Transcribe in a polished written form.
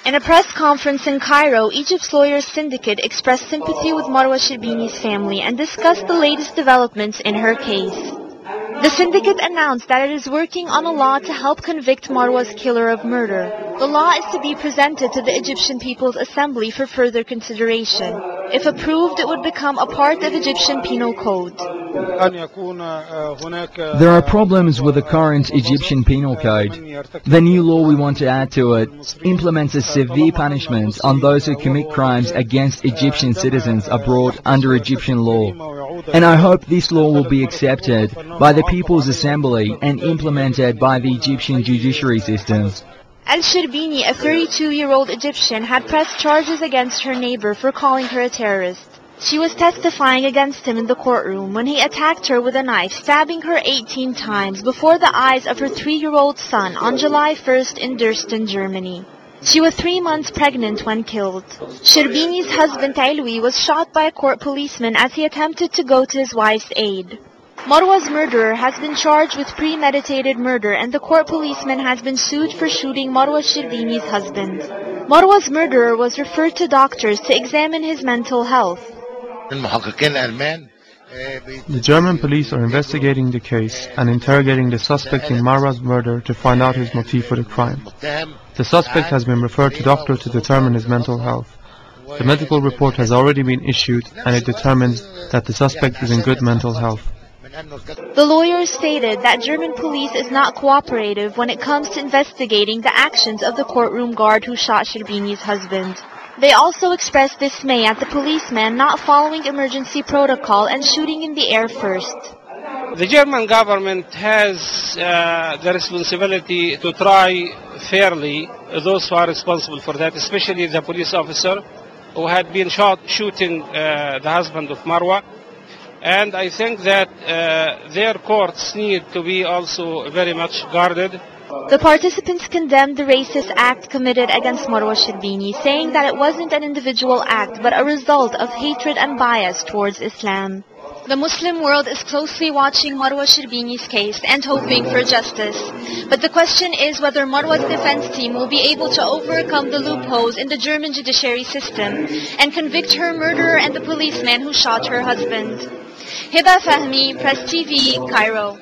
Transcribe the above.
In a press conference in Cairo, Egypt's Lawyers Syndicate expressed sympathy with Marwa Shirbini's family and discussed the latest developments in her case. The syndicate announced that it is working on a law to help convict Marwa's killer of murder. The law is to be presented to the Egyptian People's Assembly for further consideration. If approved, it would become a part of Egyptian Penal Code. There are problems with the current Egyptian Penal Code. The new law we want to add to it implements a severe punishment on those who commit crimes against Egyptian citizens abroad under Egyptian law. And I hope this law will be accepted by the People's Assembly and implemented by the Egyptian judiciary system. Al-Shirbini, a 32-year-old Egyptian, had pressed charges against her neighbor for calling her a terrorist. She was testifying against him in the courtroom when he attacked her with a knife, stabbing her 18 times before the eyes of her 3-year-old son on July 1st in Dresden, Germany. She was 3 months pregnant when killed. Shirbini's husband Alwi was shot by a court policeman as he attempted to go to his wife's aid. Marwa's murderer has been charged with premeditated murder and the court policeman has been sued for shooting Marwa Shirbini's husband. Marwa's murderer was referred to doctors to examine his mental health. The German police are investigating the case and interrogating the suspect in Marwa's murder to find out his motive for the crime. The suspect has been referred to doctors to determine his mental health. The medical report has already been issued and it determines that the suspect is in good mental health. The lawyers stated that German police is not cooperative when it comes to investigating the actions of the courtroom guard who shot Shirbini's husband. They also expressed dismay at the policeman not following emergency protocol and shooting in the air first. The German government has the responsibility to try fairly those who are responsible for that, especially the police officer who had been shooting the husband of Marwa. And I think that their courts need to be also very much guarded. The participants condemned the racist act committed against Marwa Shirbini, saying that it wasn't an individual act but a result of hatred and bias towards Islam. The Muslim world is closely watching Marwa Shirbini's case and hoping for justice. But the question is whether Marwa's defense team will be able to overcome the loopholes in the German judiciary system and convict her murderer and the policeman who shot her husband. Hiba Fahmi, Press TV, Cairo.